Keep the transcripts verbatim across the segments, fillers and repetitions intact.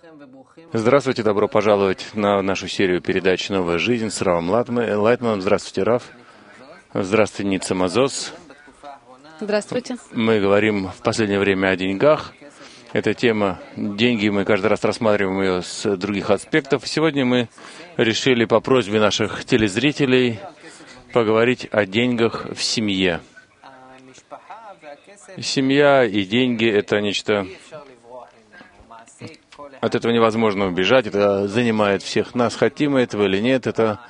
Здравствуйте, добро пожаловать на нашу серию передач «Новая жизнь» с Равом Лайтманом. Здравствуйте, Рав. Здравствуйте, Ницца Мазос. Здравствуйте. Мы говорим в последнее время о деньгах. Эта тема «Деньги», мы каждый раз рассматриваем ее с других аспектов. Сегодня мы решили по просьбе наших телезрителей поговорить о деньгах в семье. Семья и деньги — это нечто... От этого невозможно убежать, это занимает всех нас, хотим мы этого или нет. Это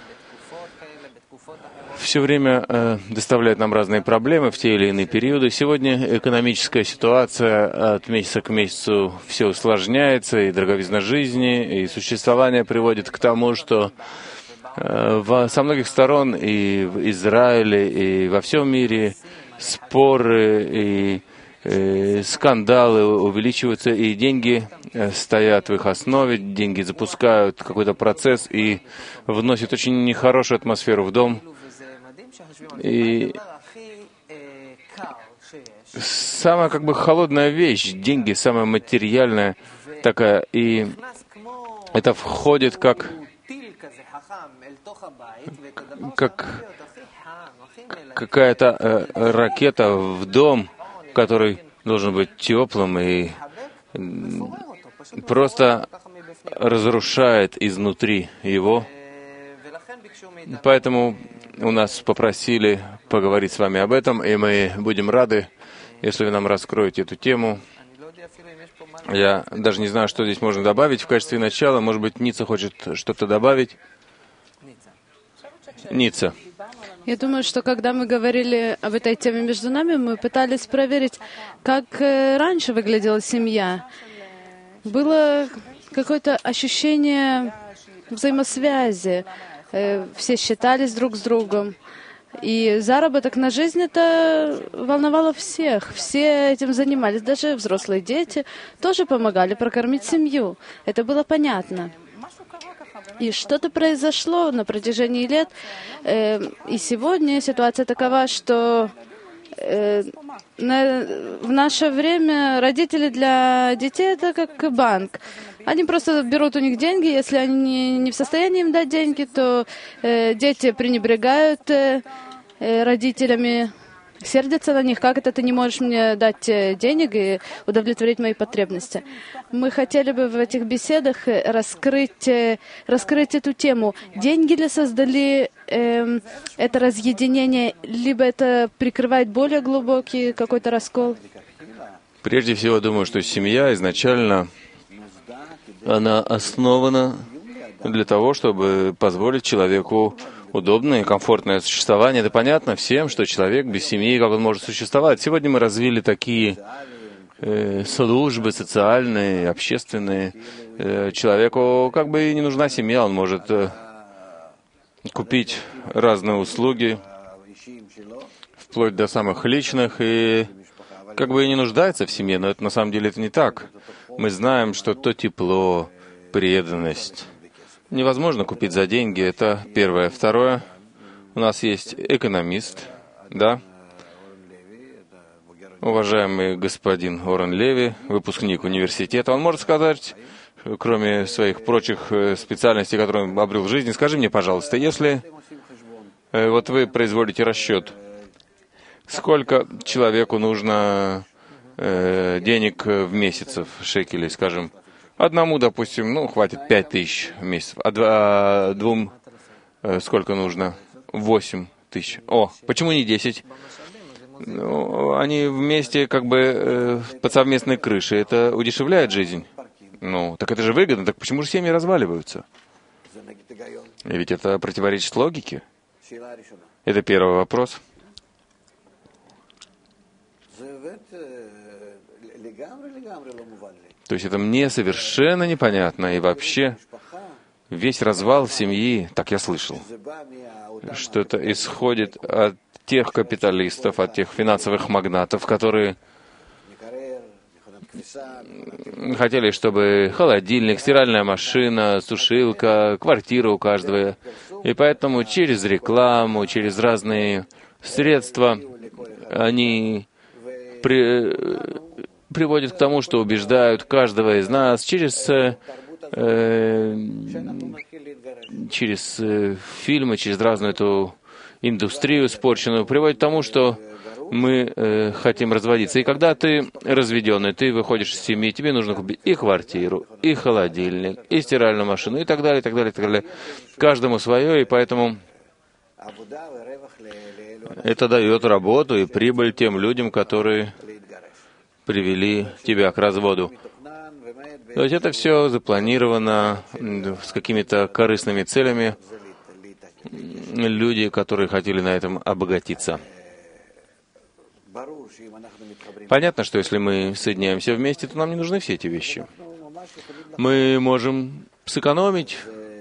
все время э, доставляет нам разные проблемы в те или иные периоды. Сегодня экономическая ситуация от месяца к месяцу все усложняется, и дороговизна жизни, и существование приводит к тому, что э, во, со многих сторон, и в Израиле, и во всем мире, споры и э, скандалы увеличиваются, и деньги э, стоят в их основе, деньги запускают какой-то процесс и вносят очень нехорошую атмосферу в дом. И самая как бы холодная вещь, деньги, самая материальная такая, и это входит как, как какая-то э, ракета в дом, который должен быть теплым и просто разрушает изнутри его. Поэтому у нас попросили поговорить с вами об этом, и мы будем рады, если вы нам раскроете эту тему. Я даже не знаю, что здесь можно добавить в качестве начала. Может быть, Ницца хочет что-то добавить? Ницца. Я думаю, что когда мы говорили об этой теме между нами, мы пытались проверить, как раньше выглядела семья. Было какое-то ощущение взаимосвязи. Все считались друг с другом. И заработок на жизнь это волновало всех. Все этим занимались. Даже взрослые дети тоже помогали прокормить семью. Это было понятно. И что-то произошло на протяжении лет. И сегодня ситуация такова, что в наше время родители для детей это как банк. Они просто берут у них деньги, если они не в состоянии им дать деньги, то э, дети пренебрегают э, родителями, сердятся на них, как это ты не можешь мне дать денег и удовлетворить мои потребности. Мы хотели бы в этих беседах раскрыть, раскрыть эту тему. Деньги ли создали э, это разъединение, либо это прикрывает более глубокий какой-то раскол? Прежде всего, думаю, что семья изначально она основана для того, чтобы позволить человеку удобное и комфортное существование. Это понятно всем, что человек без семьи, как он может существовать. Сегодня мы развили такие э, службы социальные, общественные. Э, человеку как бы и не нужна семья, он может э, купить разные услуги, вплоть до самых личных, и как бы и не нуждается в семье, но это на самом деле это не так. Мы знаем, что то тепло, преданность невозможно купить за деньги. Это первое. Второе. У нас есть экономист, да, уважаемый господин Орен Леви, выпускник университета. Он может сказать, кроме своих прочих специальностей, которые он обрел в жизни, скажи мне, пожалуйста, если вот вы производите расчет, сколько человеку нужно денег в месяцев, шекелей, скажем. Одному, допустим, ну, хватит пять тысяч в месяц, а, два, а двум сколько нужно? Восемь тысяч. О, почему не десять? Ну, они вместе как бы э, под совместной крышей. Это удешевляет жизнь. Ну, так это же выгодно. Так почему же семьи разваливаются? И ведь это противоречит логике. Это первый вопрос. То есть это мне совершенно непонятно. И вообще весь развал семьи, так я слышал, что это исходит от тех капиталистов, от тех финансовых магнатов, которые хотели, чтобы холодильник, стиральная машина, сушилка, квартира у каждого. И поэтому через рекламу, через разные средства они при... приводит к тому, что убеждают каждого из нас через, э, через э, фильмы, через разную эту индустрию испорченную, приводит к тому, что мы э, хотим разводиться. И когда ты разведенный, ты выходишь из семьи, тебе нужно купить и квартиру, и холодильник, и стиральную машину, и так далее, и так далее, и так далее. Каждому свое, и поэтому это дает работу и прибыль тем людям, которые привели тебя к разводу. То есть это все запланировано с какими-то корыстными целями. Люди, которые хотели на этом обогатиться. Понятно, что если мы соединяемся вместе, то нам не нужны все эти вещи. Мы можем сэкономить.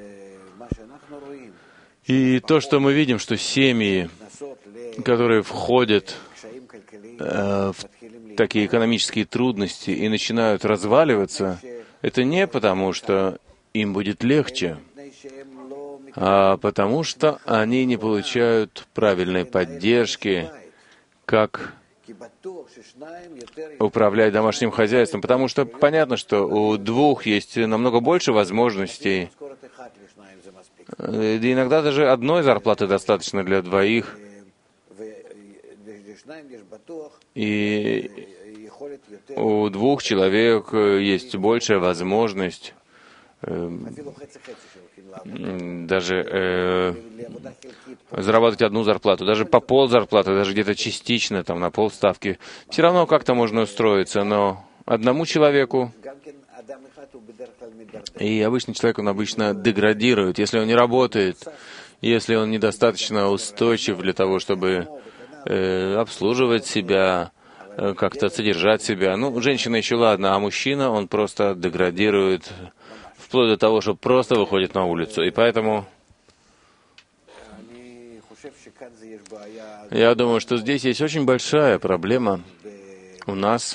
И то, что мы видим, что семьи, которые входят э, в такие экономические трудности и начинают разваливаться, это не потому, что им будет легче, а потому что они не получают правильной поддержки, как управлять домашним хозяйством, потому что понятно, что у двух есть намного больше возможностей. Иногда даже одной зарплаты достаточно для двоих. И у двух человек есть большая возможность даже э, зарабатывать одну зарплату, даже по пол зарплаты, даже где-то частично, там, на полставки. Все равно как-то можно устроиться, но одному человеку, и обычный человек, он обычно деградирует, если он не работает, если он недостаточно устойчив для того, чтобы э, обслуживать себя, э, как-то содержать себя. Ну, женщина еще ладно, а мужчина, он просто деградирует, вплоть до того, что просто выходит на улицу. И поэтому я думаю, что здесь есть очень большая проблема у нас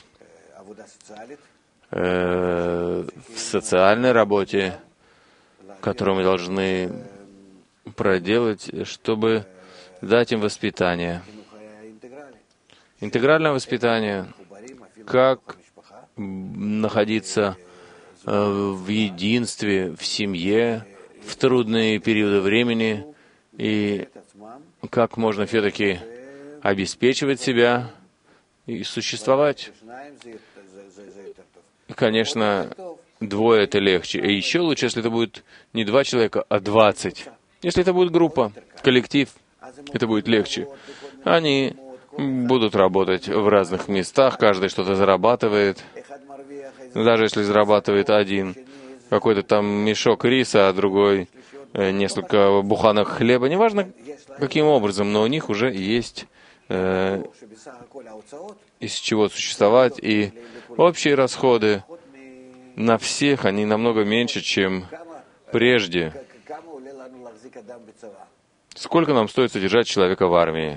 э, в социальной работе, которую мы должны проделать, чтобы дать им воспитание. Интегральное воспитание, как находиться в единстве, в семье, в трудные периоды времени, и как можно все-таки обеспечивать себя и существовать. Конечно, двое — это легче. И еще лучше, если это будет не два человека, а двадцать. Если это будет группа, коллектив, это будет легче. Они будут работать в разных местах, каждый что-то зарабатывает. Даже если зарабатывает один какой-то там мешок риса, а другой э, несколько буханок хлеба, неважно каким образом, но у них уже есть э, из чего существовать, и общие расходы на всех, они намного меньше, чем прежде. Сколько нам стоит содержать человека в армии?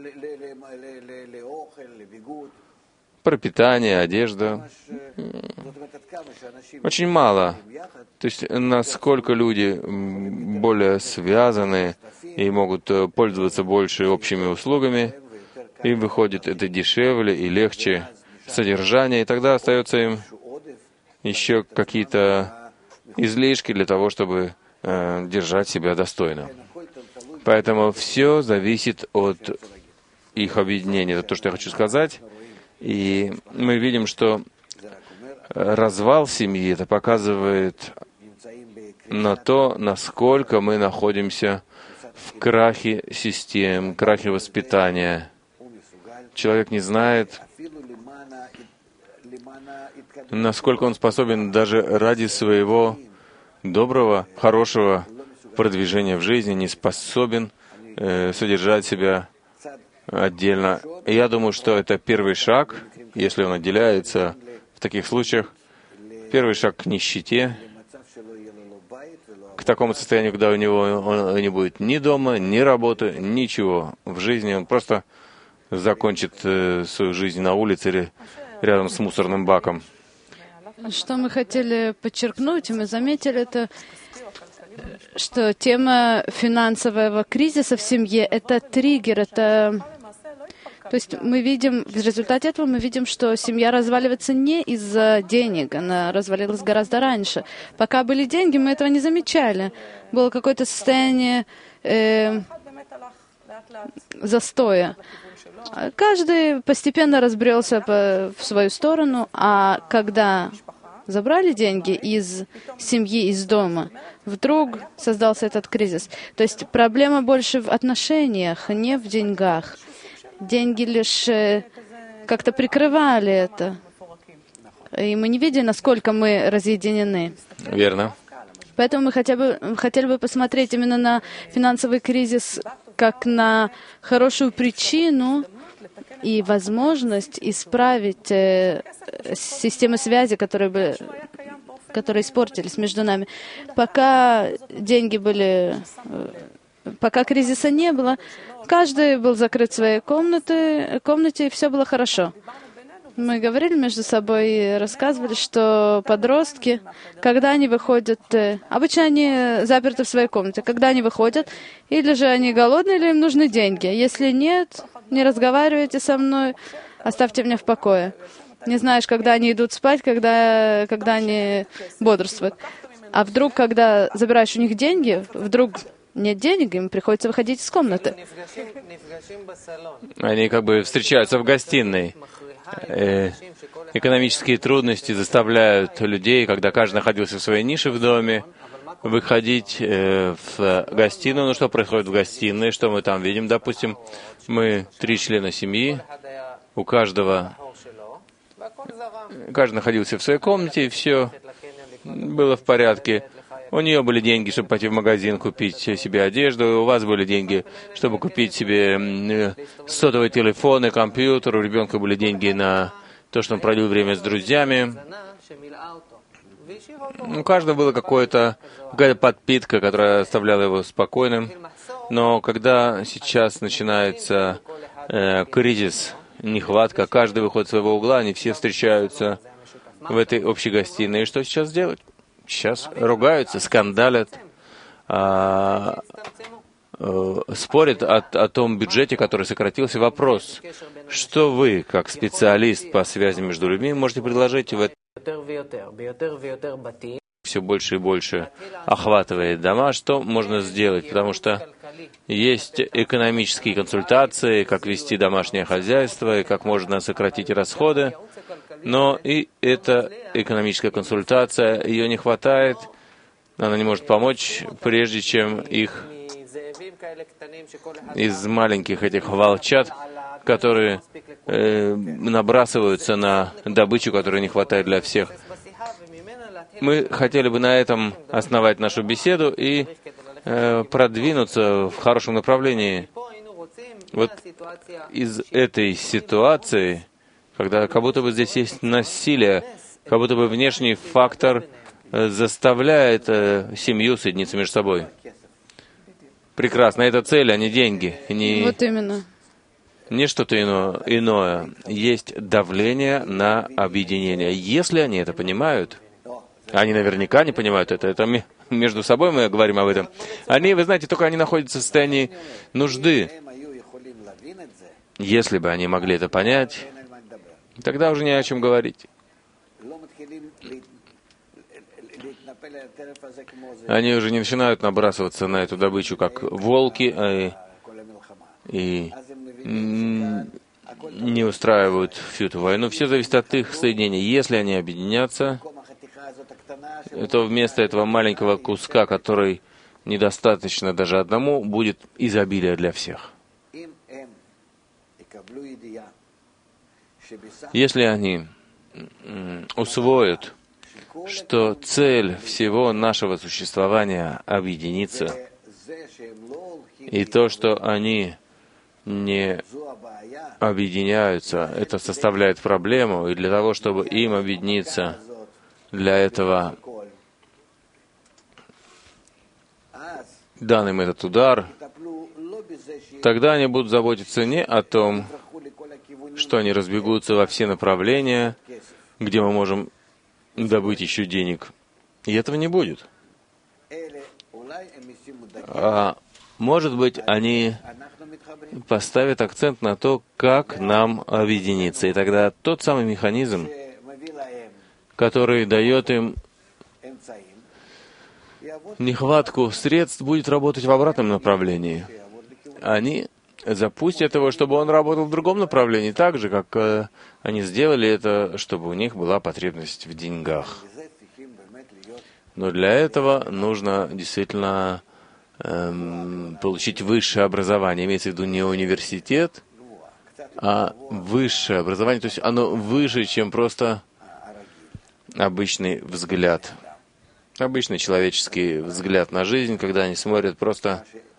Пропитание, одежда. Очень мало. То есть, насколько люди более связаны и могут пользоваться больше общими услугами, им выходит это дешевле и легче содержание, и тогда остается им еще какие-то излишки для того, чтобы э, держать себя достойно. Поэтому все зависит от их объединения. Это то, что я хочу сказать. И мы видим, что развал семьи, это показывает на то, насколько мы находимся в крахе систем, крахе воспитания. Человек не знает, насколько он способен даже ради своего доброго, хорошего продвижения в жизни, не способен э, содержать себя отдельно. И я думаю, что это первый шаг, если он отделяется в таких случаях, первый шаг к нищете, к такому состоянию, когда у него он не будет ни дома, ни работы, ничего в жизни. Он просто закончит э, свою жизнь на улице или рядом с мусорным баком. Что мы хотели подчеркнуть, и мы заметили, это, что тема финансового кризиса в семье — это триггер, это То есть мы видим, в результате этого мы видим, что семья разваливается не из-за денег, она развалилась гораздо раньше. Пока были деньги, мы этого не замечали. Было какое-то состояние э, застоя. Каждый постепенно разбрелся по, в свою сторону, а когда забрали деньги из семьи, из дома, вдруг создался этот кризис. То есть проблема больше в отношениях, не в деньгах. Деньги лишь как-то прикрывали это. И мы не видели, насколько мы разъединены. Верно. Поэтому мы хотя бы, хотели бы посмотреть именно на финансовый кризис как на хорошую причину и возможность исправить э, системы связи, которые, бы, которые испортились между нами. Пока деньги были, э, пока кризиса не было, каждый был закрыт в своей комнате, комнате, и все было хорошо. Мы говорили между собой и рассказывали, что подростки, когда они выходят, э, обычно они заперты в своей комнате, когда они выходят, или же они голодные, или им нужны деньги. Если нет, не разговаривайте со мной, оставьте меня в покое. Не знаешь, когда они идут спать, когда, когда они бодрствуют. А вдруг, когда забираешь у них деньги, вдруг нет денег, им приходится выходить из комнаты. Они как бы встречаются в гостиной. Э, экономические трудности заставляют людей, когда каждый находился в своей нише в доме, выходить э, в гостиную. Ну, что происходит в гостиной, что мы там видим? Допустим, мы три члена семьи, у каждого, каждый находился в своей комнате, и все было в порядке. У нее были деньги, чтобы пойти в магазин, купить себе одежду, у вас были деньги, чтобы купить себе сотовый телефон и компьютер, у ребенка были деньги на то, что он проводил время с друзьями. У каждого была какая-то подпитка, которая оставляла его спокойным. Но когда сейчас начинается э, кризис, нехватка, каждый выходит из своего угла, они все встречаются в этой общей гостиной. И что сейчас делать? Сейчас ругаются, скандалят, а, а, спорят о, о том бюджете, который сократился. Вопрос, что вы, как специалист по связи между людьми, можете предложить в этом? Все больше и больше охватывает дома, что можно сделать, потому что есть экономические консультации, как вести домашнее хозяйство, и как можно сократить расходы, но и эта экономическая консультация, ее не хватает, она не может помочь, прежде чем их из маленьких этих волчат, которые э, набрасываются на добычу, которой не хватает для всех. Мы хотели бы на этом основать нашу беседу и э, продвинуться в хорошем направлении. Вот из этой ситуации, когда как будто бы здесь есть насилие, как будто бы внешний фактор э, заставляет э, семью соединиться между собой. Прекрасно. Это цель, а не деньги. Не, вот именно. Не что-то иное, иное. Есть давление на объединение. Если они это понимают, они наверняка не понимают это, это мы, между собой мы говорим об этом. Они, вы знаете, только они находятся в состоянии нужды. Если бы они могли это понять, тогда уже не о чем говорить. Они уже не начинают набрасываться на эту добычу, как волки, и, и не устраивают всю эту войну. Все зависит от их соединения. Если они объединятся, то вместо этого маленького куска, который недостаточно даже одному, будет изобилие для всех. Если они усвоят, что цель всего нашего существования — объединиться, и то, что они не объединяются, это составляет проблему, и для того, чтобы им объединиться, для этого дан им этот удар, тогда они будут заботиться не о том, что они разбегутся во все направления, где мы можем добыть еще денег. И этого не будет. А может быть, они поставят акцент на то, как нам объединиться. И тогда тот самый механизм, который дает им нехватку средств, будет работать в обратном направлении. Они запустят его, чтобы он работал в другом направлении, так же, как э, они сделали это, чтобы у них была потребность в деньгах. Но для этого нужно действительно эм, получить высшее образование. Имеется в виду не университет, а высшее образование. То есть оно выше, чем просто обычный взгляд. Обычный человеческий взгляд на жизнь, когда они смотрят просто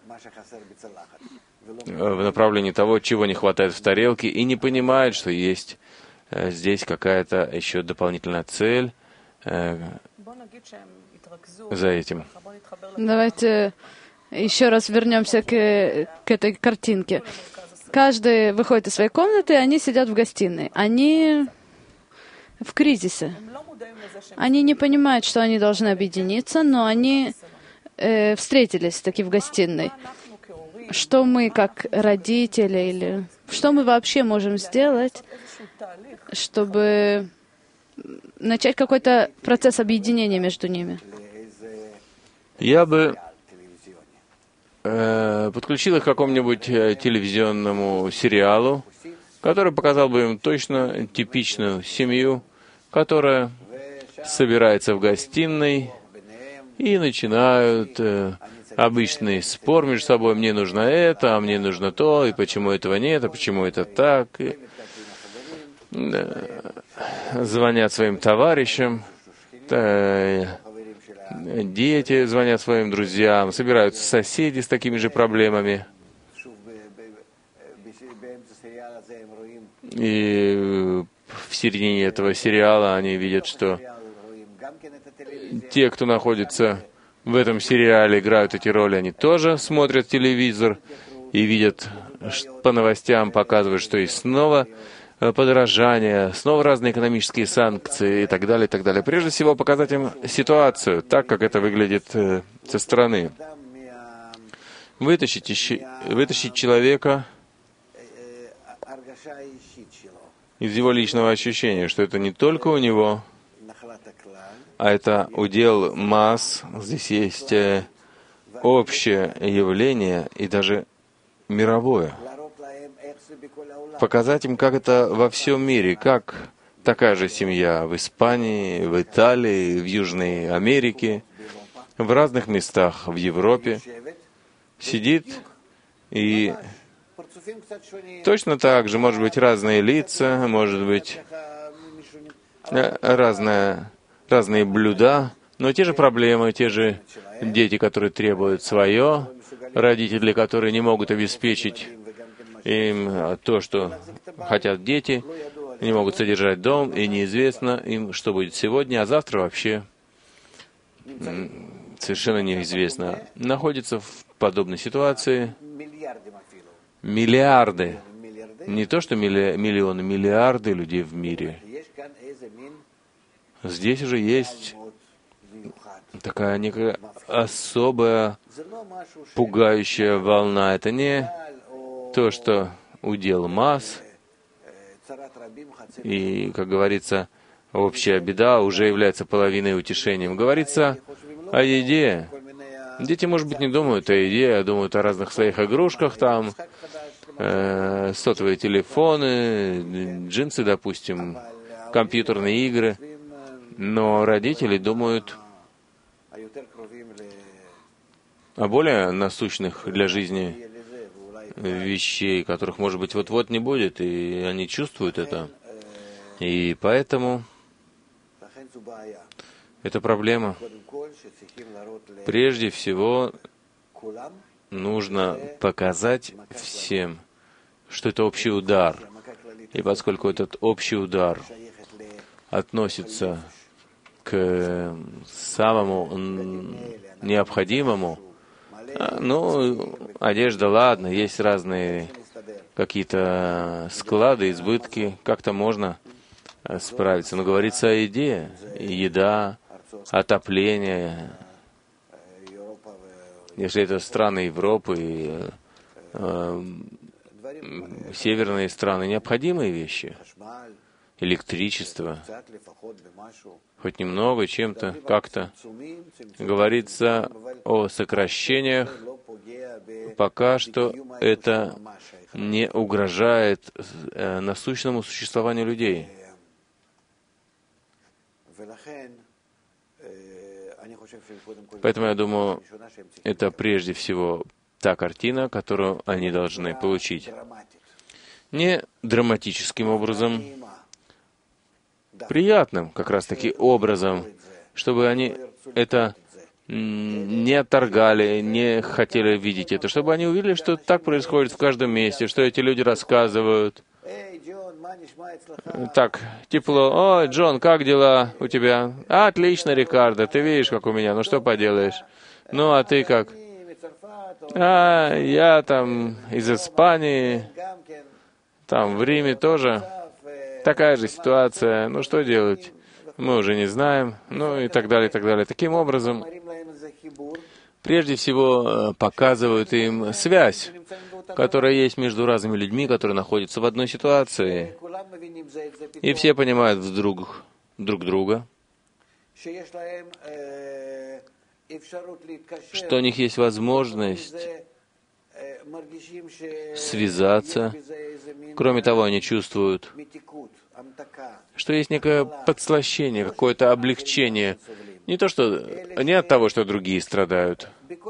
в направлении того, чего не хватает в тарелке, и не понимают, что есть э, здесь какая-то еще дополнительная цель э, за этим. Давайте еще раз вернемся к, к этой картинке. Каждый выходит из своей комнаты, и они сидят в гостиной. Они в кризисе. Они не понимают, что они должны объединиться, но они э, встретились таки в гостиной. Что мы, как родители, или что мы вообще можем сделать, чтобы начать какой-то процесс объединения между ними? Я бы э, подключил их к какому-нибудь телевизионному сериалу, который показал бы им точно типичную семью, которая собирается в гостиной и начинают э, обычный спор между собой. Мне нужно это, а мне нужно то, и почему этого нет, а почему это так. И, э, звонят своим товарищам, э, дети звонят своим друзьям, собираются соседи с такими же проблемами. И в середине этого сериала они видят, что те, кто находится в этом сериале, играют эти роли, они тоже смотрят телевизор и видят по новостям, показывают, что и снова подорожание, снова разные экономические санкции и так далее, и так далее. Прежде всего, показать им ситуацию, так, как это выглядит со стороны. Вытащить, вытащить человека из его личного ощущения, что это не только у него, а это удел масс. Здесь есть общее явление и даже мировое. Показать им, как это во всем мире, как такая же семья в Испании, в Италии, в Южной Америке, в разных местах в Европе сидит и точно так же, может быть, разные лица, может быть, разные, разные блюда, но те же проблемы, те же дети, которые требуют свое, родители, которые не могут обеспечить им то, что хотят дети, не могут содержать дом, и неизвестно им, что будет сегодня, а завтра вообще совершенно неизвестно. Находятся в подобной ситуации миллиарды, не то что милли, миллионы, миллиарды людей в мире. Здесь уже есть такая некая особая пугающая волна. Это не то, что удел масс, и, как говорится, общая беда уже является половиной утешением. Говорится о еде. Дети, может быть, не думают о еде, а думают о разных своих игрушках, там, э, сотовые телефоны, джинсы, допустим, компьютерные игры. Но родители думают о более насущных для жизни вещей, которых, может быть, вот-вот не будет, и они чувствуют это. И поэтому это проблема. Прежде всего, нужно показать всем, что это общий удар. И поскольку этот общий удар относится к самому необходимому, ну, одежда, ладно, есть разные какие-то склады, избытки, как-то можно справиться. Но говорится о еде, еда, отопление. если это страны Европы, э, северные страны, необходимые вещи. Электричество, хоть немного, чем-то, как-то. Говорится о сокращениях, пока что это не угрожает э, насущному существованию людей. Поэтому я думаю, это прежде всего та картина, которую они должны получить. Не драматическим образом, приятным как раз-таки образом, чтобы они это не отторгали, не хотели видеть это, чтобы они увидели, что так происходит в каждом месте, что эти люди рассказывают. Так, тепло. Ой, Джон, как дела у тебя? Отлично, Рикардо, ты видишь, как у меня, ну что поделаешь? Ну, а ты как? А, я там из Испании, там в Риме тоже такая же ситуация, ну что делать? Мы уже не знаем, ну и так далее, и так далее. Таким образом, прежде всего показывают им связь, которая есть между разными людьми, которые находятся в одной ситуации. И все понимают вдруг друг друга, что у них есть возможность связаться. Кроме того, они чувствуют, что есть некое подслащение, какое-то облегчение. Не то, что не от того, что другие страдают,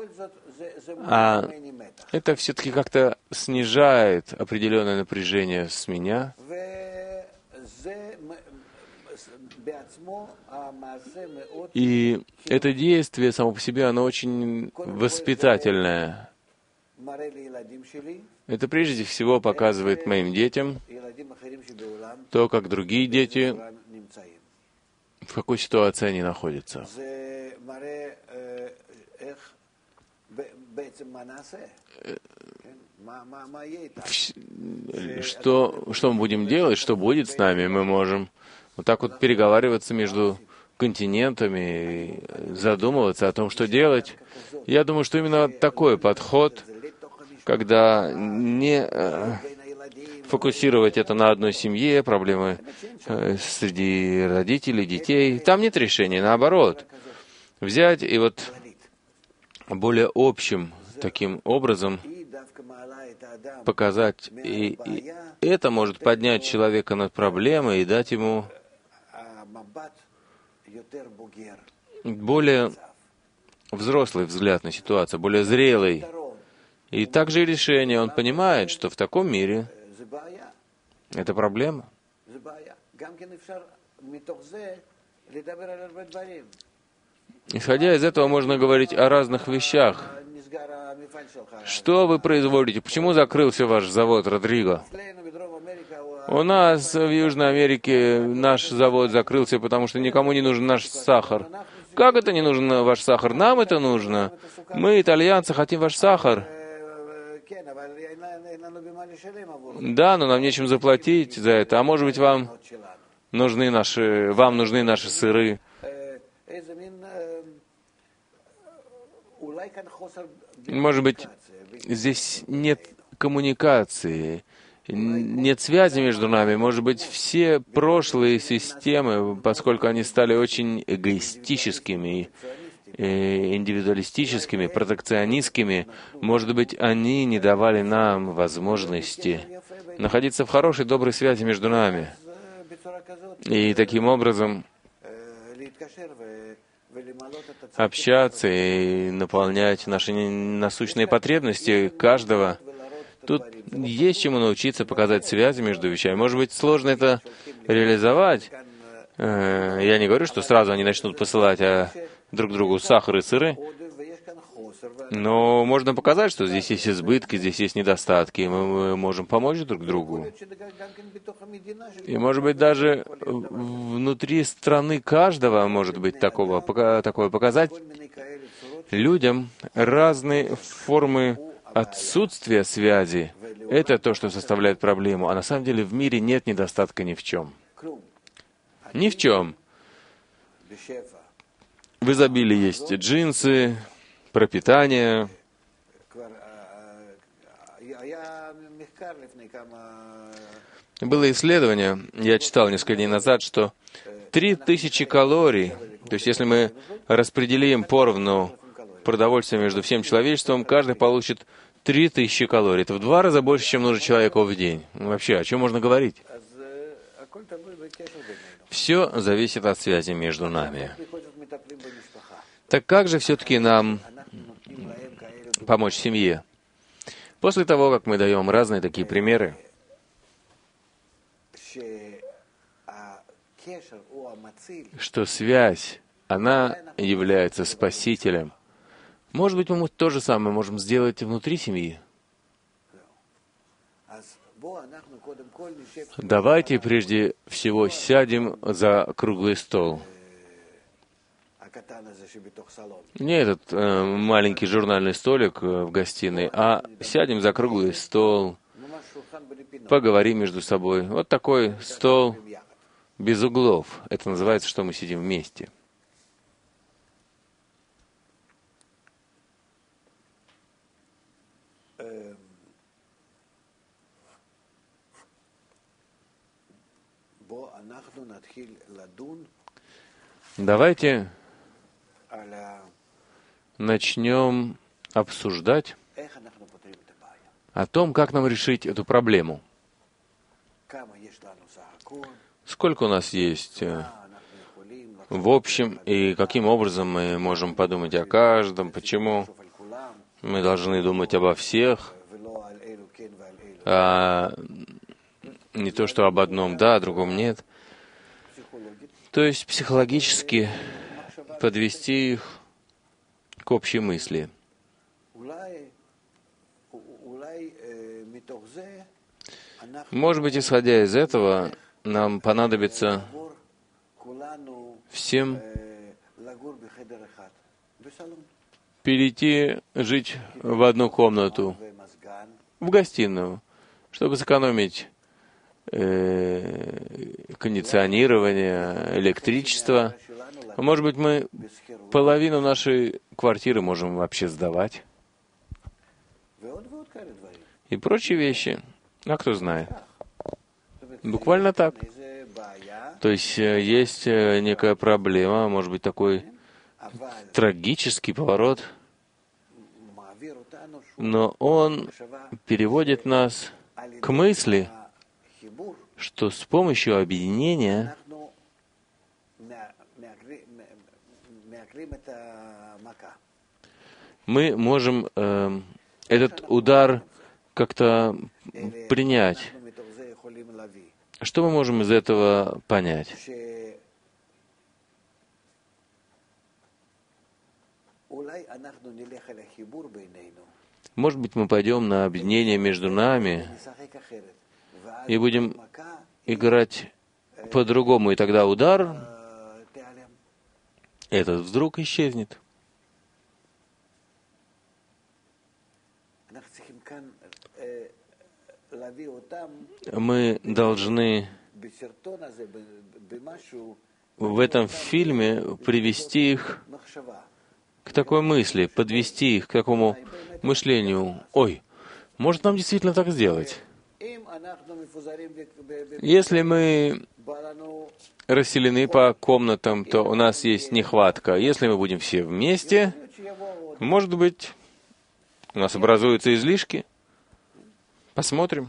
а это все-таки как-то снижает определенное напряжение с меня. И это действие само по себе, оно очень воспитательное. Это прежде всего показывает моим детям то, как другие дети, в какой ситуации они находятся. Что, что мы будем делать, что будет с нами, мы можем вот так вот переговариваться между континентами, задумываться о том, что делать. Я думаю, что именно такой подход, когда не фокусировать это на одной семье, проблемы среди родителей, детей, там нет решения, наоборот. Взять и вот более общим таким образом показать, и, и это может поднять человека над проблемой и дать ему более взрослый взгляд на ситуацию, более зрелый. И также и решение. Он понимает, что в таком мире это проблема. Исходя из этого, можно говорить о разных вещах. Что вы производите? Почему закрылся ваш завод, Родриго? У нас в Южной Америке наш завод закрылся, потому что никому не нужен наш сахар. Как это не нужен ваш сахар? Нам это нужно. Мы, итальянцы, хотим ваш сахар. Да, но нам нечем заплатить за это. А может быть, вам нужны наши, вам нужны наши сыры. Может быть, здесь нет коммуникации, нет связи между нами. Может быть, все прошлые системы, поскольку они стали очень эгоистическими, индивидуалистическими, протекционистскими, может быть, они не давали нам возможности находиться в хорошей, доброй связи между нами. И таким образом общаться и наполнять наши насущные потребности каждого. Тут есть чему научиться показать связи между вещами. Может быть, сложно это реализовать. Я не говорю, что сразу они начнут посылать друг другу сахар и сыры, но можно показать, что здесь есть избытки, здесь есть недостатки, и мы можем помочь друг другу. И, может быть, даже внутри страны каждого, может быть, такого, такое показать людям разные формы отсутствия связи. Это то, что составляет проблему. А на самом деле в мире нет недостатка ни в чем. Ни в чем. В изобилии есть джинсы, пропитание, Было исследование, я читал несколько дней назад, что три тысячи калорий, то есть если мы распределим поровну продовольствие между всем человечеством, каждый получит три тысячи калорий. Это в два раза больше, чем нужно человеку в день. Вообще, о чем можно говорить? Все зависит от связи между нами. Так как же все-таки нам помочь семье? После того, как мы даем разные такие примеры, что связь, она является спасителем. Может быть, мы то же самое можем сделать внутри семьи. Давайте прежде всего сядем за круглый стол. Не этот э, маленький журнальный столик э, в гостиной, а сядем за круглый стол, поговорим между собой. Вот такой стол без углов. Это называется, что мы сидим вместе. Давайте начнем обсуждать о том, как нам решить эту проблему. Сколько у нас есть в общем, и каким образом мы можем подумать о каждом, почему мы должны думать обо всех, а не то, что об одном да, о другом нет. То есть психологически подвести их к общей мысли. Может быть, исходя из этого, нам понадобится всем перейти жить в одну комнату, в гостиную, чтобы сэкономить э, кондиционирование, электричество. Может быть, мы половину нашей квартиры можем вообще сдавать. И прочие вещи. А кто знает? Буквально так. То есть есть некая проблема, может быть, такой трагический поворот, но он переводит нас к мысли, что с помощью объединения мы можем э, этот удар как-то принять. Что мы можем из этого понять? Может быть, мы пойдем на объединение между нами и будем играть по-другому, и тогда удар этот вдруг исчезнет. Мы должны в этом фильме привести их к такой мысли, подвести их к такому мышлению. Ой, может нам действительно так сделать? Если мы расселены по комнатам, то у нас есть нехватка. Если мы будем все вместе, может быть, у нас образуются излишки. Посмотрим.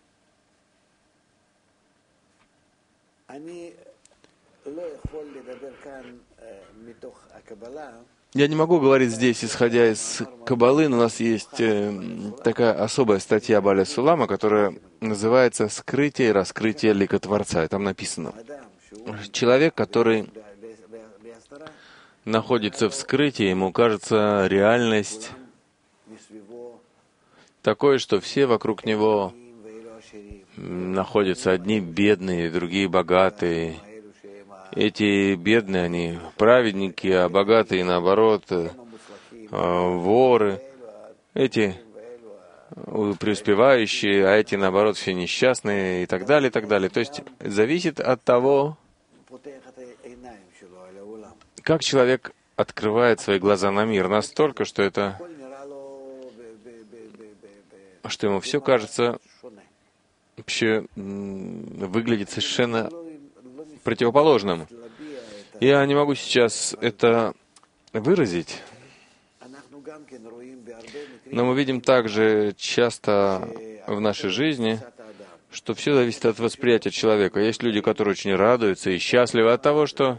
Я не могу говорить здесь, исходя из Каббалы, но у нас есть э, такая особая статья Бааля Сулама, которая называется «Скрытие и раскрытие лика Творца». И там написано, человек, который находится в скрытии, ему кажется реальность такой, что все вокруг него находятся одни бедные, другие богатые. Эти бедные, они праведники, а богатые, наоборот, воры. Эти преуспевающие, а эти, наоборот, все несчастные и так далее, и так далее. То есть зависит от того, как человек открывает свои глаза на мир настолько, что это что ему все кажется, вообще выглядит совершенно противоположным. Я не могу сейчас это выразить, но мы видим также часто в нашей жизни, что все зависит от восприятия человека. Есть люди, которые очень радуются и счастливы от того, что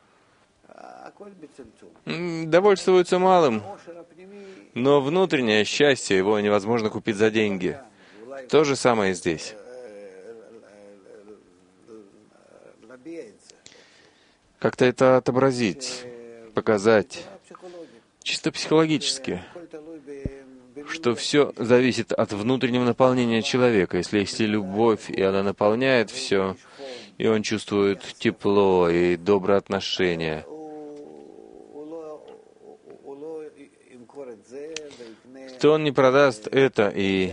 довольствуются малым, но внутреннее счастье его невозможно купить за деньги. То же самое и здесь. Как-то это отобразить, показать, чисто психологически, что все зависит от внутреннего наполнения человека. Если есть любовь, и она наполняет все, и он чувствует тепло и добрые отношения, то он не продаст это и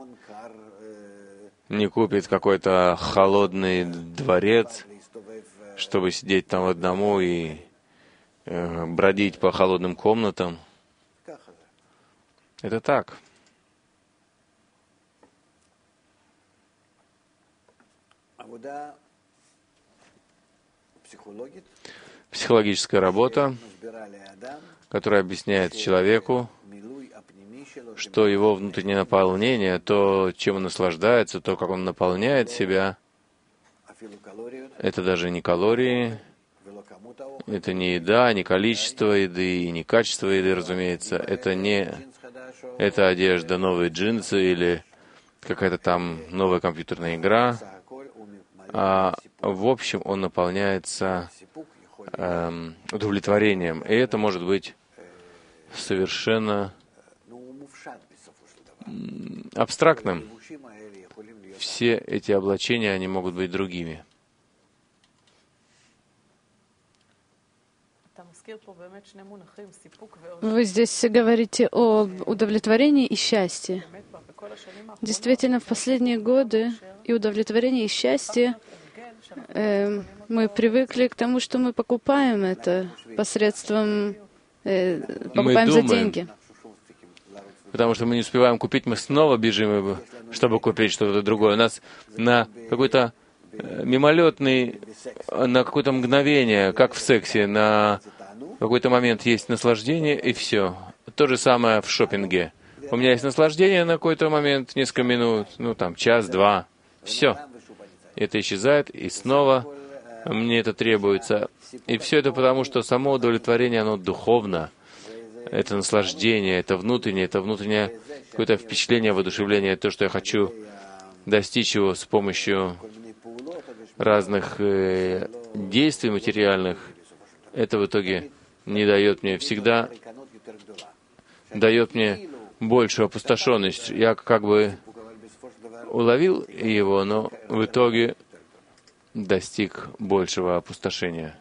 не купит какой-то холодный дворец, чтобы сидеть там одному и э, бродить по холодным комнатам. Это так. Психологическая работа, которая объясняет человеку, что его внутреннее наполнение, то, чем он наслаждается, то, как он наполняет себя, это даже не калории, это не еда, не количество еды, и не качество еды, разумеется. Это не это одежда, новые джинсы или какая-то там новая компьютерная игра. А в общем он наполняется эм, удовлетворением. И это может быть совершенно абстрактным. Все эти облачения, они могут быть другими. Вы здесь говорите о удовлетворении и счастье. Действительно, в последние годы и удовлетворение, и счастье э, мы привыкли к тому, что мы покупаем это посредством, э, покупаем мы за думаем, деньги. Потому что мы не успеваем купить, мы снова бежим, чтобы купить что-то другое. У нас на какой-то мимолетный, на какое-то мгновение, как в сексе, на какой-то момент есть наслаждение, и все. То же самое в шопинге. У меня есть наслаждение на какой-то момент, несколько минут, ну там, час-два. Все. Это исчезает, и снова мне это требуется. И все это потому, что само удовлетворение, оно духовно. Это наслаждение, это внутреннее, это внутреннее какое-то впечатление, воодушевление, то, что я хочу достичь его с помощью разных э, действий материальных. Это в итоге не дает мне всегда, дает мне большую опустошенность. Я как бы уловил его, но в итоге достиг большего опустошения.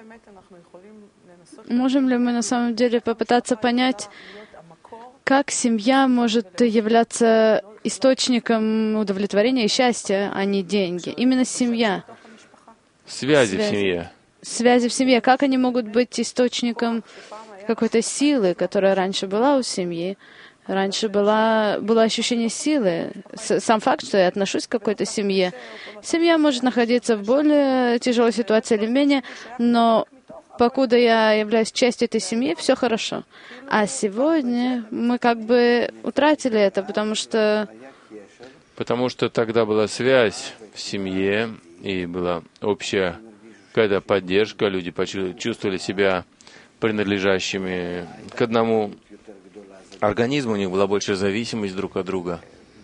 Можем ли мы на самом деле попытаться понять, как семья может являться источником удовлетворения и счастья, а не деньги? Именно семья. Связи Связи. в семье. Связи в семье. Как они могут быть источником какой-то силы, которая раньше была у семьи? Раньше была, было ощущение силы. С, сам факт, что я отношусь к какой-то семье. Семья может находиться в более тяжелой ситуации или менее, но покуда я являюсь частью этой семьи, все хорошо. А сегодня мы как бы утратили это, потому что... Потому что тогда была связь в семье, и была общая какая-то поддержка, люди чувствовали себя принадлежащими к одному организму, у них была большая зависимость друг от друга.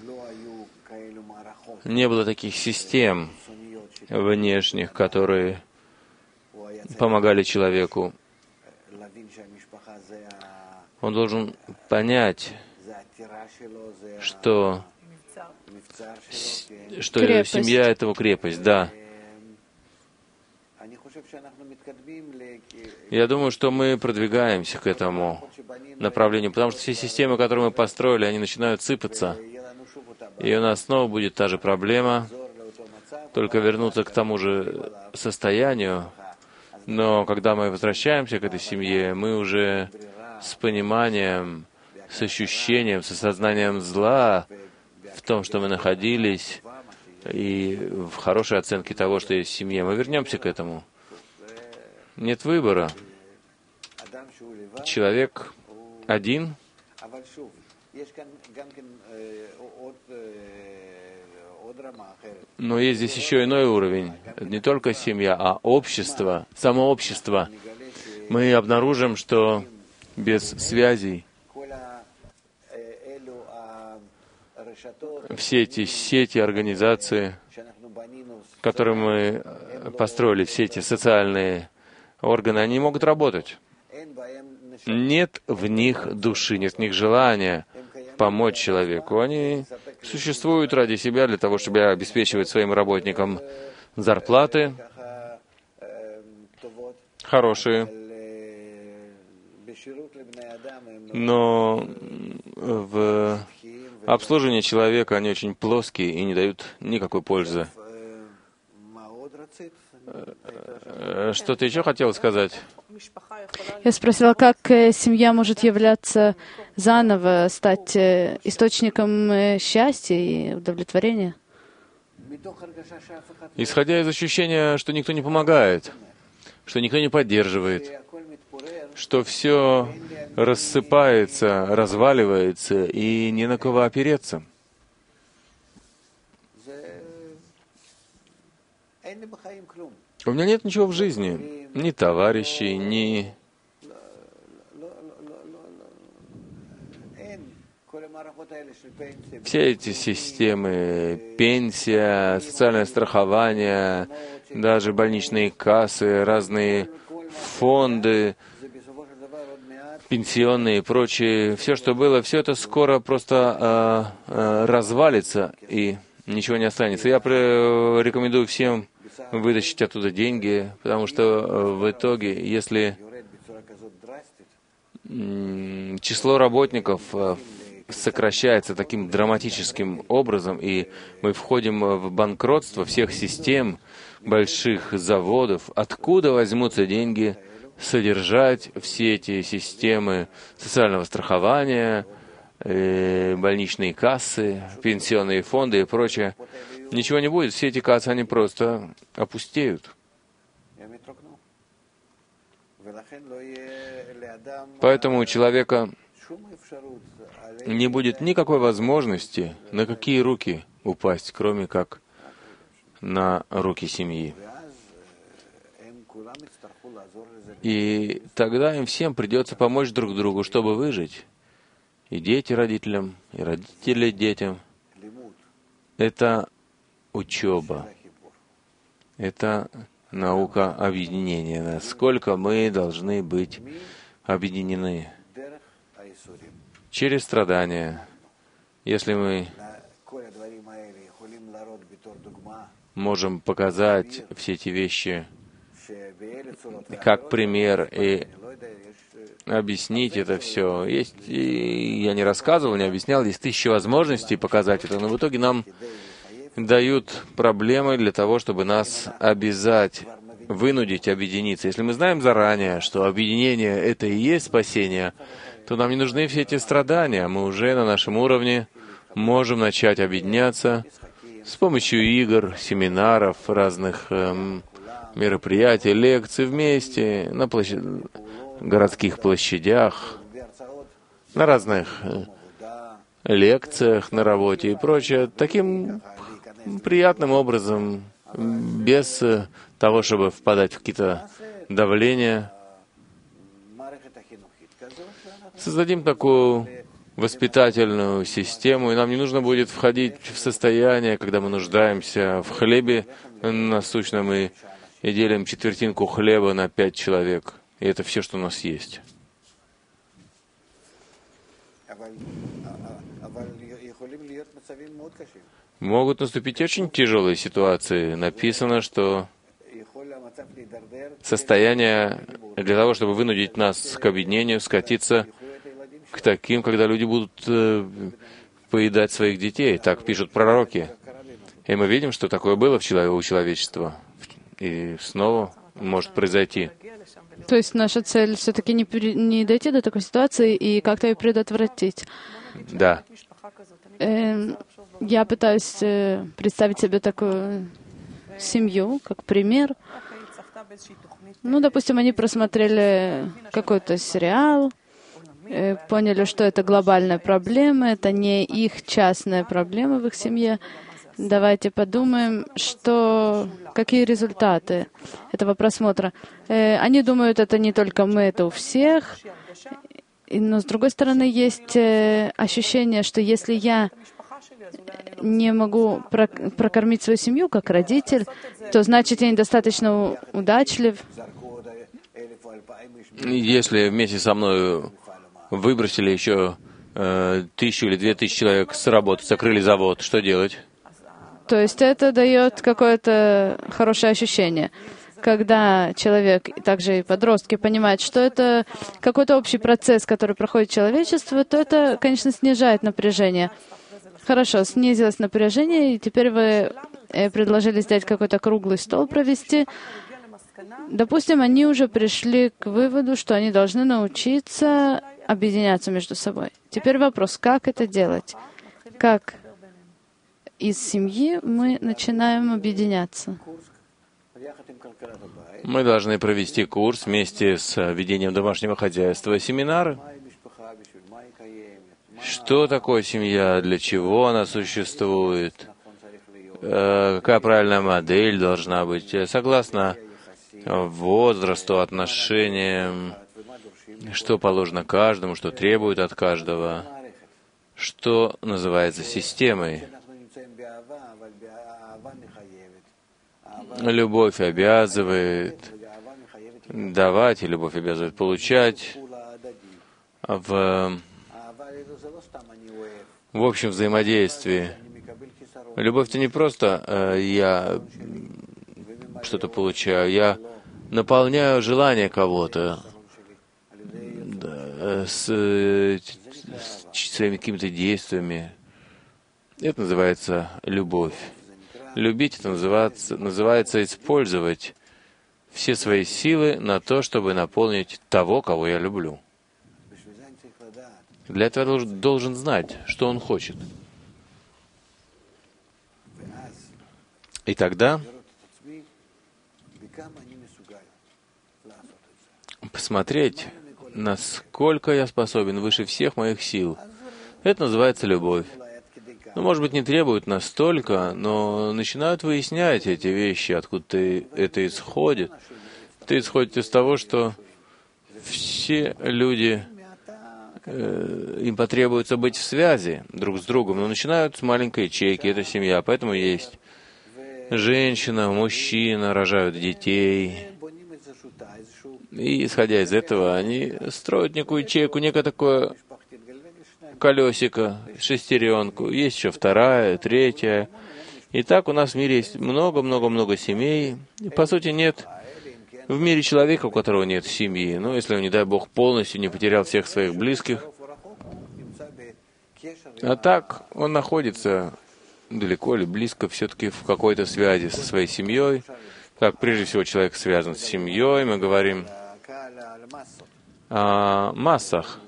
Не было таких систем внешних, которые помогали человеку. Он должен понять, что, что Крепость. семья — это его крепость, да. Я думаю, что мы продвигаемся к этому направлению, потому что все системы, которые мы построили, они начинают сыпаться. И у нас снова будет та же проблема, только вернуться к тому же состоянию. Но когда мы возвращаемся к этой семье, мы уже с пониманием, с ощущением, с осознанием зла в том, что мы находились, и в хорошей оценке того, что есть в семье. Мы вернемся к этому. Нет выбора. Человек один, но есть здесь еще иной уровень. Не только семья, а общество, само общество. Мы обнаружим, что без связей все эти сети, организации, которые мы построили, все эти социальные органы, они не могут работать. Нет в них души, нет в них желания помочь человеку. Они существуют ради себя, для того, чтобы обеспечивать своим работникам зарплаты хорошие. Но в обслуживании человека они очень плоские и не дают никакой пользы. Что-то еще хотел сказать? Я спросила, как семья может являться заново, стать источником счастья и удовлетворения? Исходя из ощущения, что никто не помогает, что никто не поддерживает, что все рассыпается, разваливается и не на кого опереться. У меня нет ничего в жизни, ни товарищей, ни... Все эти системы, пенсия, социальное страхование, даже больничные кассы, разные фонды, пенсионные и прочее, все, что было, все это скоро просто э, э, развалится и ничего не останется. Я рекомендую всем вытащить оттуда деньги, потому что в итоге, если число работников сокращается таким драматическим образом, и мы входим в банкротство всех систем, больших заводов, откуда возьмутся деньги содержать все эти системы социального страхования, больничные кассы, пенсионные фонды и прочее? Ничего не будет, все эти кассы, они просто опустеют. Поэтому у человека не будет никакой возможности на какие руки упасть, кроме как на руки семьи. И тогда им всем придется помочь друг другу, чтобы выжить. И дети родителям, и родители детям. Это учеба. Это наука объединения. Насколько мы должны быть объединены через страдания. Если мы можем показать все эти вещи как пример и объяснить это все. Есть, и я не рассказывал, не объяснял, есть тысячи возможностей показать это, но в итоге нам дают проблемы для того, чтобы нас обязать, вынудить объединиться. Если мы знаем заранее, что объединение — это и есть спасение, то нам не нужны все эти страдания. Мы уже на нашем уровне можем начать объединяться с помощью игр, семинаров, разных эм, мероприятий, лекций вместе, на площадь, городских площадях, на разных э, лекциях на работе и прочее, таким приятным образом, без э, того, чтобы впадать в какие-то давления. Создадим такую воспитательную систему, и нам не нужно будет входить в состояние, когда мы нуждаемся в хлебе насущном и, и делим четвертинку хлеба на пять человек. И это все, что у нас есть. Могут наступить очень тяжелые ситуации. Написано, что состояние для того, чтобы вынудить нас к объединению, скатиться к таким, когда люди будут э, поедать своих детей. Так пишут пророки. И мы видим, что такое было в человек, у человечества. И снова может произойти. То есть наша цель все-таки не, не дойти до такой ситуации и как-то ее предотвратить. Да. Эм, Я пытаюсь э, представить себе такую семью, как пример. Ну, допустим, они просмотрели какой-то сериал, э, поняли, что это глобальная проблема, это не их частная проблема в их семье. Давайте подумаем, что, какие результаты этого просмотра. Э, они думают, это не только мы, это у всех. Но, с другой стороны, есть э, ощущение, что если я не могу прокормить свою семью как родитель, то значит, я недостаточно удачлив. Если вместе со мной выбросили еще э, тысячу или две тысячи человек с работы, закрыли завод, что делать? То есть это дает какое-то хорошее ощущение. Когда человек, также и подростки, понимают, что это какой-то общий процесс, который проходит человечество, то это, конечно, снижает напряжение. Хорошо, снизилось напряжение, и теперь вы предложили сделать какой-то круглый стол провести. Допустим, они уже пришли к выводу, что они должны научиться объединяться между собой. Теперь вопрос, как это делать? Как из семьи мы начинаем объединяться? Мы должны провести курс вместе с ведением домашнего хозяйства, семинары. Что такое семья, для чего она существует, какая правильная модель должна быть, согласно возрасту, отношениям, что положено каждому, что требует от каждого, что называется системой. Любовь обязывает давать, и любовь обязывает получать. В, в общем взаимодействии. Любовь-то не просто э, я что-то получаю, я наполняю желание кого-то да, с, с своими какими-то действиями. Это называется любовь. Любить — это называется, называется использовать все свои силы на то, чтобы наполнить того, кого я люблю. Для этого я должен, должен знать, что он хочет. И тогда посмотреть, насколько я способен выше всех моих сил. Это называется любовь. Ну, может быть, не требуют настолько, но начинают выяснять эти вещи, откуда это исходит. Это исходит из того, что все люди, э, им потребуется быть в связи друг с другом, но начинают с маленькой ячейки, это семья, поэтому есть женщина, мужчина, рожают детей. И, исходя из этого, они строят некую ячейку, некое такое колесико, шестеренку. Есть еще вторая, третья. И так у нас в мире есть много-много-много семей. И, по сути, нет в мире человека, у которого нет семьи. Но если он, не дай Бог, полностью не потерял всех своих близких. А так он находится далеко или близко все-таки в какой-то связи со своей семьей. Так, прежде всего, человек связан с семьей. Мы говорим о массах.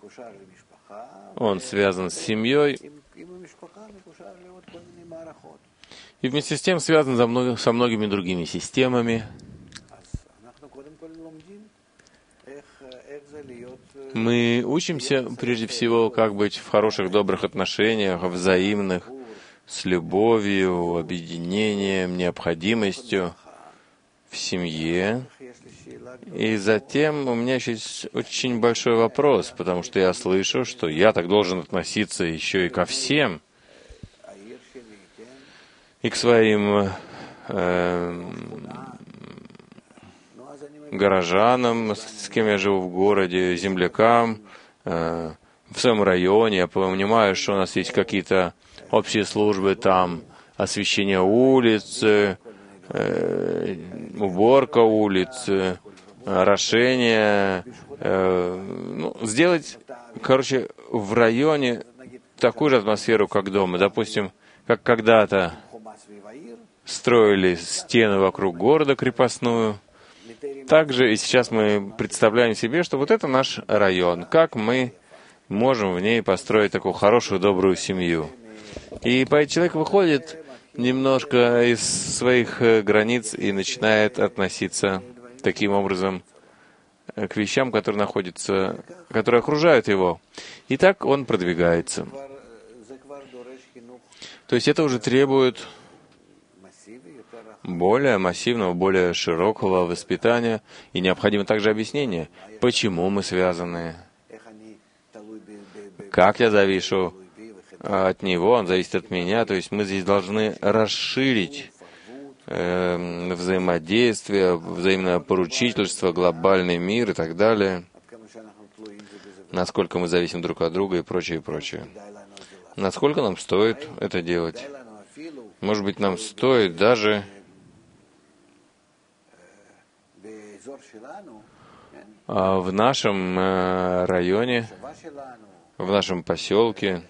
Он связан с семьей. И вместе с тем связан со, мног... со многими другими системами. Мы учимся, прежде всего, как быть в хороших, добрых отношениях, взаимных, с любовью, объединением, необходимостью в семье. И затем у меня еще есть очень большой вопрос, потому что я слышу, что я так должен относиться еще и ко всем, и к своим э, горожанам, с кем я живу в городе, землякам, э, в своем районе. Я понимаю, что у нас есть какие-то общие службы, там освещение улиц, э, уборка улиц, орошение. Э, ну, сделать, короче, в районе такую же атмосферу, как дома. Допустим, как когда-то строили стены вокруг города крепостную, также и сейчас мы представляем себе, что вот это наш район, как мы можем в ней построить такую хорошую, добрую семью. И человек выходит немножко из своих границ и начинает относиться таким образом к вещам, которые находятся, которые окружают его. И так он продвигается. То есть это уже требует более массивного, более широкого воспитания, и необходимо также объяснение, почему мы связаны, как я завишу от него, он зависит от меня. То есть мы здесь должны расширить э, взаимодействие, взаимное поручительство, глобальный мир и так далее, насколько мы зависим друг от друга и прочее, и прочее. Насколько нам стоит это делать? Может быть, нам стоит даже в нашем районе, в нашем поселке,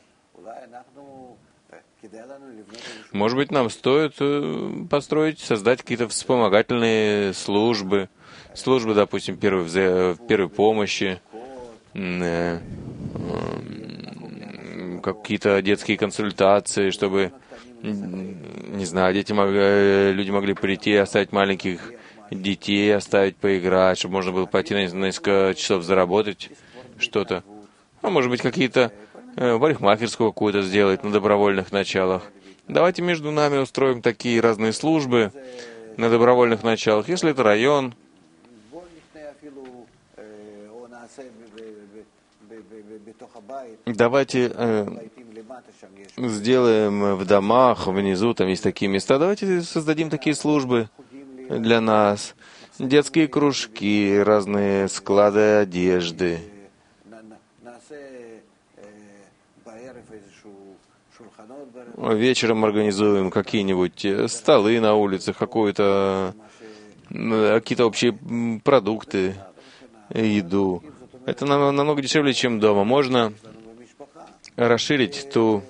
может быть, нам стоит построить, создать какие-то вспомогательные службы, службы, допустим, первой, первой помощи, какие-то детские консультации, чтобы, не знаю, дети могли, люди могли прийти, оставить маленьких детей, оставить поиграть, чтобы можно было пойти на несколько часов заработать что-то. А может быть, какие-то э, парикмахерскую какую-то сделать на добровольных началах. Давайте между нами устроим такие разные службы на добровольных началах. Если это район, давайте э, сделаем в домах, внизу, там есть такие места, давайте создадим такие службы для нас. Детские кружки, разные склады одежды. Вечером организуем какие-нибудь столы на улицах, какую-то, какие-то общие продукты, еду. Это намного дешевле, чем дома. Можно расширить ту,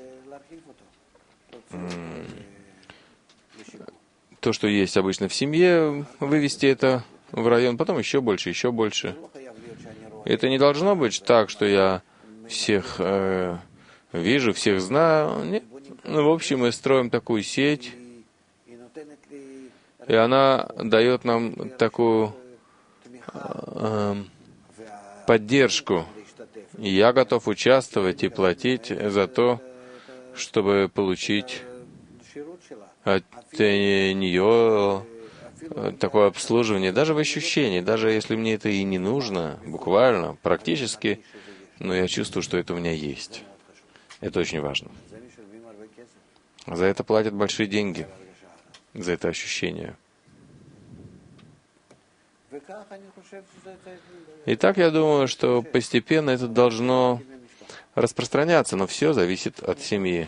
то, что есть обычно в семье, вывести это в район, потом еще больше, еще больше. Это не должно быть так, что я всех э, вижу, всех знаю. Нет. Ну, в общем, мы строим такую сеть, и она дает нам такую э, поддержку. И я готов участвовать и платить за то, чтобы получить от нее такое обслуживание, даже в ощущении, даже если мне это и не нужно, буквально, практически, но я чувствую, что это у меня есть. Это очень важно. За это платят большие деньги, за это ощущение. Итак, я думаю, что постепенно это должно распространяться, но все зависит от семьи.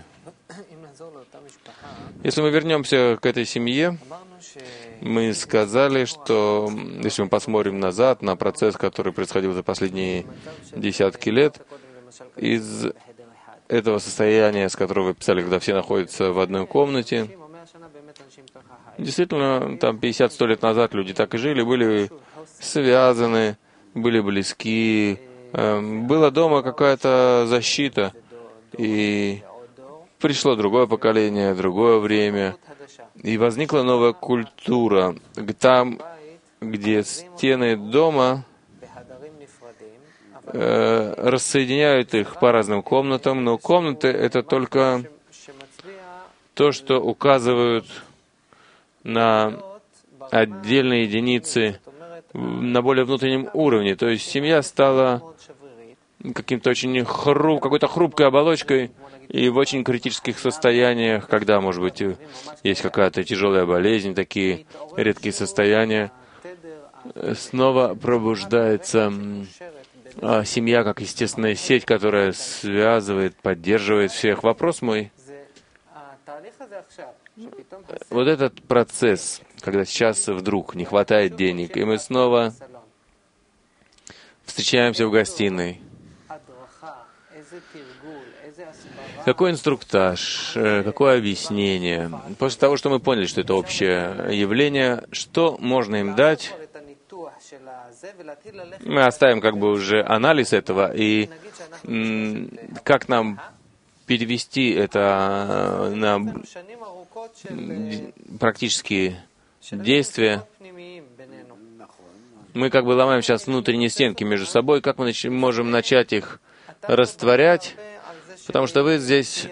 Если мы вернемся к этой семье, мы сказали, что если мы посмотрим назад на процесс, который происходил за последние десятки лет, из этого состояния, с которого вы писали, когда все находятся в одной комнате, действительно, там пятьдесят-сто лет назад люди так и жили, были связаны, были близки, была дома какая-то защита, и пришло другое поколение, другое время, и возникла новая культура. Там, где стены дома э, рассоединяют их по разным комнатам, но комнаты — это только то, что указывают на отдельные единицы на более внутреннем уровне. То есть семья стала каким-то очень хру, какой-то хрупкой оболочкой, и в очень критических состояниях, когда, может быть, есть какая-то тяжелая болезнь, такие редкие состояния, снова пробуждается а, семья как естественная сеть, которая связывает, поддерживает всех. Вопрос мой: вот этот процесс, когда сейчас вдруг не хватает денег, и мы снова встречаемся в гостиной, какой инструктаж, какое объяснение? После того, что мы поняли, что это общее явление, что можно им дать? Мы оставим как бы уже анализ этого, и м, как нам перевести это на практические действия, мы как бы ломаем сейчас внутренние стенки между собой. Как мы нач- можем начать их растворять? Потому что вы здесь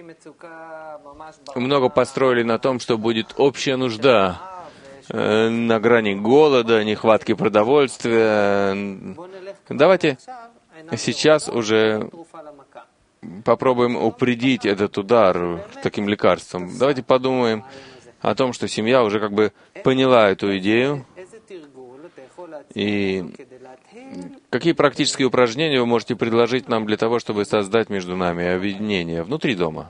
много построили на том, что будет общая нужда, э, на грани голода, нехватки продовольствия. Давайте сейчас уже попробуем упредить этот удар таким лекарством. Давайте подумаем о том, что семья уже как бы поняла эту идею. И какие практические упражнения вы можете предложить нам для того, чтобы создать между нами объединение внутри дома?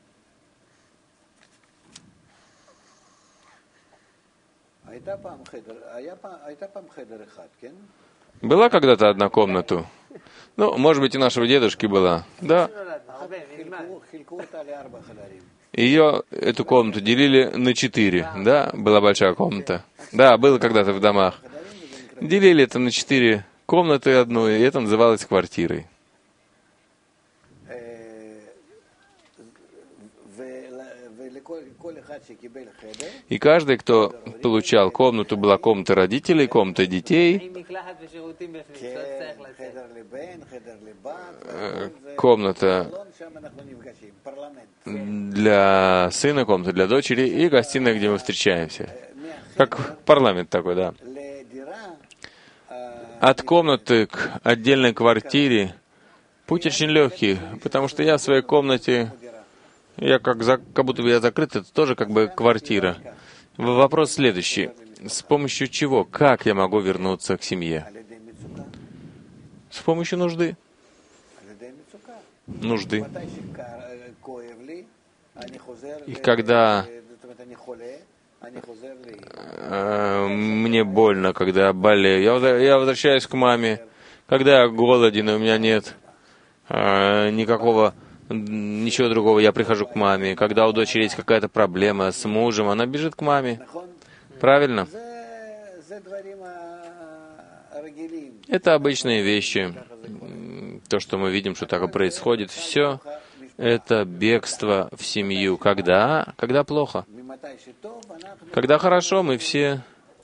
Была когда-то одна комната? Ну, может быть, и нашего дедушки была. Да. Ее, эту комнату, делили на четыре. Да, была большая комната. Да, было когда-то в домах. Делили это на четыре комнаты одну, и это называлось квартирой. И каждый, кто получал комнату, была комната родителей, комната детей, комната для сына, комната для дочери и гостиная, где мы встречаемся. Как парламент такой, да. От комнаты к отдельной квартире путь очень легкий, потому что я в своей комнате, я как, за, как будто бы я закрыт, это тоже как бы квартира. Вопрос следующий. С помощью чего? Как я могу вернуться к семье? С помощью нужды. Нужды. И когда э, мне больно, когда я болею, я, я возвращаюсь к маме. Когда я голоден, и у меня нет э, никакого, ничего другого, я прихожу к маме. Когда у дочери есть какая-то проблема с мужем, она бежит к маме. Правильно? Это обычные вещи. То, что мы видим, что так и происходит, все это бегство в семью. Когда? Когда плохо. Когда хорошо, мы все...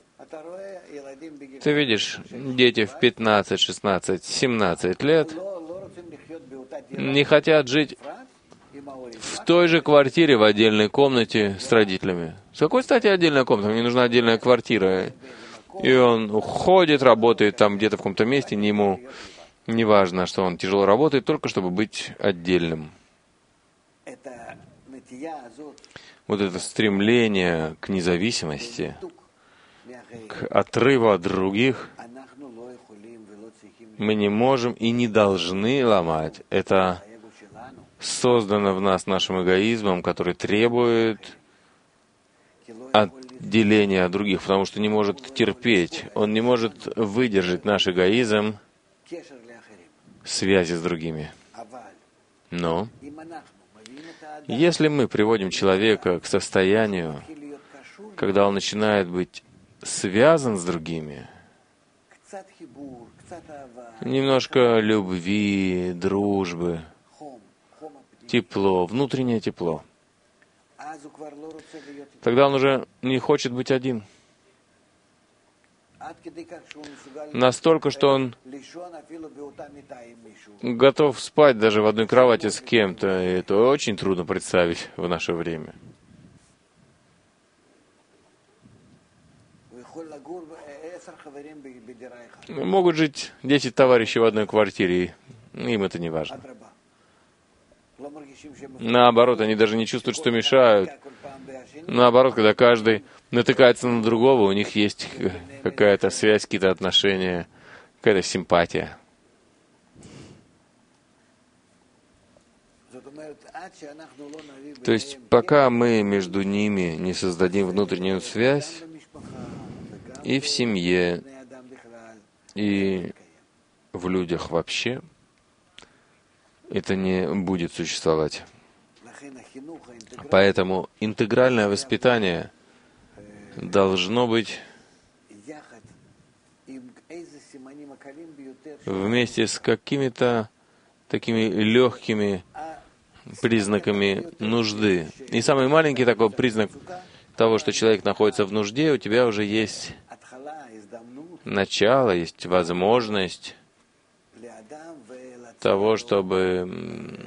Ты видишь, дети в пятнадцать, шестнадцать, семнадцать лет не хотят жить в той же квартире, в отдельной комнате с родителями. С какой стати отдельная комната? Мне нужна отдельная квартира. И он уходит, работает там где-то в каком-то месте, не ему не важно, что он тяжело работает, только чтобы быть отдельным. Вот это стремление к независимости, к отрыву от других, мы не можем и не должны ломать. Это создано в нас нашим эгоизмом, который требует отделения от других, потому что не может терпеть, он не может выдержать наш эгоизм связи с другими. Но если мы приводим человека к состоянию, когда он начинает быть связан с другими, немножко любви, дружбы, тепло, внутреннее тепло, тогда он уже не хочет быть один. Настолько, что он готов спать даже в одной кровати с кем-то. И это очень трудно представить в наше время. Могут жить десять товарищей в одной квартире, и им это не важно. Наоборот, они даже не чувствуют, что мешают. Наоборот, когда каждый натыкается на другого, у них есть какая-то связь, какие-то отношения, какая-то симпатия. То есть, пока мы между ними не создадим внутреннюю связь, и в семье, и в людях вообще, это не будет существовать. Поэтому интегральное воспитание должно быть вместе с какими-то такими легкими признаками нужды. И самый маленький такой признак того, что человек находится в нужде, у тебя уже есть начало, есть возможность того, чтобы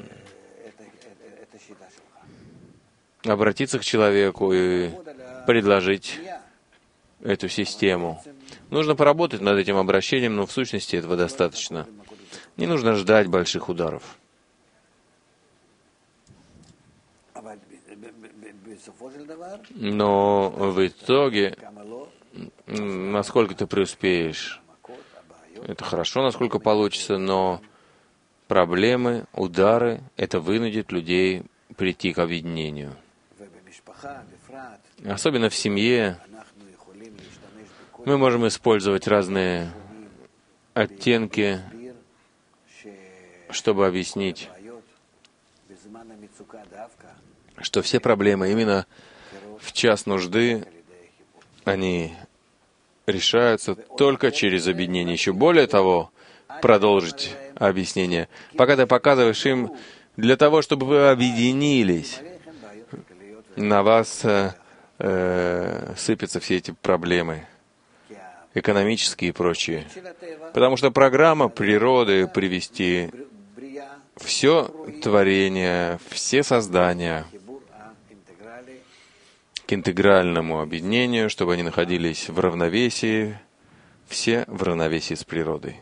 обратиться к человеку и предложить эту систему. Нужно поработать над этим обращением, но в сущности этого достаточно. Не нужно ждать больших ударов. Но в итоге, насколько ты преуспеешь, это хорошо, насколько получится, но проблемы, удары, это вынудит людей прийти к объединению. Особенно в семье мы можем использовать разные оттенки, чтобы объяснить, что все проблемы именно в час нужды, они решаются только через объединение. Еще более того, продолжить объяснение. Пока ты показываешь им, для того, чтобы вы объединились, на вас э, э, сыпятся все эти проблемы, экономические и прочие. Потому что программа природы привести все творение, все создания к интегральному объединению, чтобы они находились в равновесии, все в равновесии с природой.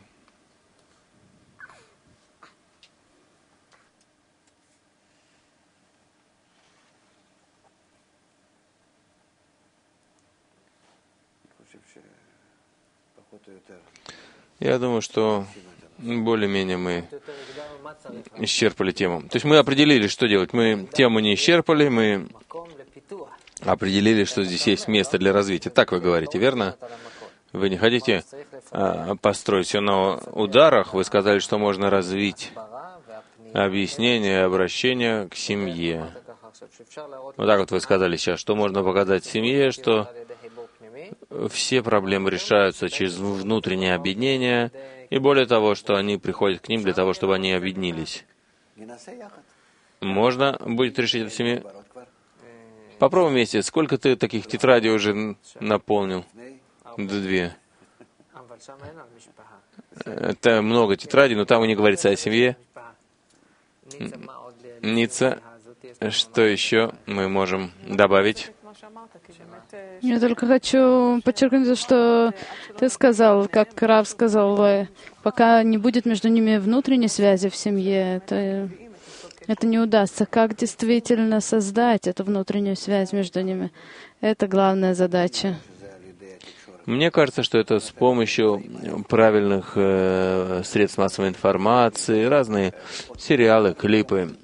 Я думаю, что более-менее мы исчерпали тему. То есть мы определили, что делать. Мы тему не исчерпали, мы определили, что здесь есть место для развития. Так вы говорите, верно? Вы не хотите а, построить все на ударах. Вы сказали, что можно развить объяснение, обращение к семье. Вот так вот вы сказали сейчас, что можно показать семье, что все проблемы решаются через внутреннее объединение, и более того, что они приходят к ним для того, чтобы они объединились. Можно будет решить это в семье? Попробуй вместе. Сколько ты таких тетрадей уже наполнил? Две. Это много тетрадей, но там и не говорится о семье. Ница, что еще мы можем добавить? Я только хочу подчеркнуть, что ты сказал, как Рав сказал, пока не будет между ними внутренней связи в семье, то это не удастся. Как действительно создать эту внутреннюю связь между ними? Это главная задача. Мне кажется, что это с помощью правильных э, средств массовой информации, разные сериалы, клипы,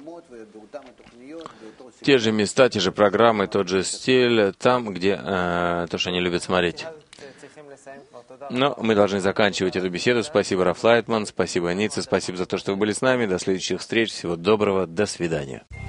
те же места, те же программы, тот же стиль, там, где э, то, что они любят смотреть. Но мы должны заканчивать эту беседу. Спасибо, Раф Лайтман, спасибо, Ницца, спасибо за то, что вы были с нами. До следующих встреч. Всего доброго. До свидания.